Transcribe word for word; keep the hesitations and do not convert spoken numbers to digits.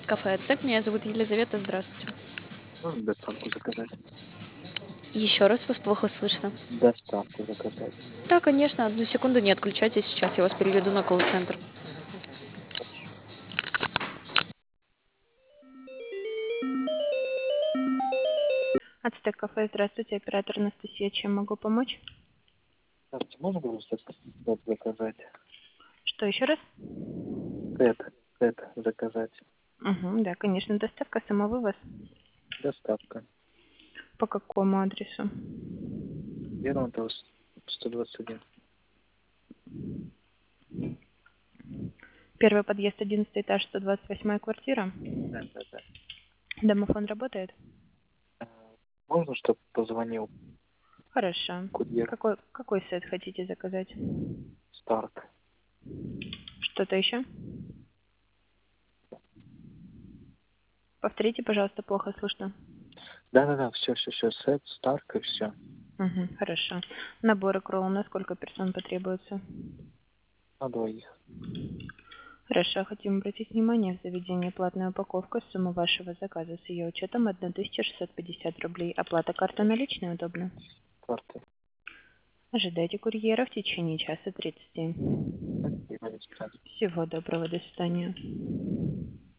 Кафе «Ацтек». Меня зовут Елизавета. Здравствуйте. Можно доставку заказать? Еще раз, вас плохо слышно. Доставку заказать. Да, конечно. Одну секунду, не отключайтесь. Сейчас я вас переведу на колл-центр. Хорошо. «Ацтек кафе». Здравствуйте, оператор Анастасия. Чем могу помочь? Здравствуйте, можно, пожалуйста, сет заказать? Что, еще раз? Сет, сет заказать. Угу, да, конечно. Доставка, самовывоз. Доставка. По какому адресу? Лермонтова, сто двадцать один. Первый подъезд, одиннадцатый этаж, сто двадцать восьмая квартира. Да, да, да. Домофон работает? А, Можно, чтобы позвонил Хорошо. курьер? Какой, какой сет хотите заказать? Старт. Что-то еще? Повторите, пожалуйста, плохо слышно. Да, да, да, все, все, все, сет, старт и все. Угу, хорошо. Набор икру, на сколько персон потребуется? На двоих. Хорошо, хотим обратить внимание, в заведении платная упаковка, сумма вашего заказа с ее учетом тысяча шестьсот пятьдесят рублей. Оплата карта наличная удобно? Карты. Ожидайте курьера в течение часа тридцати. Спасибо, до свидания. Всего доброго, до свидания.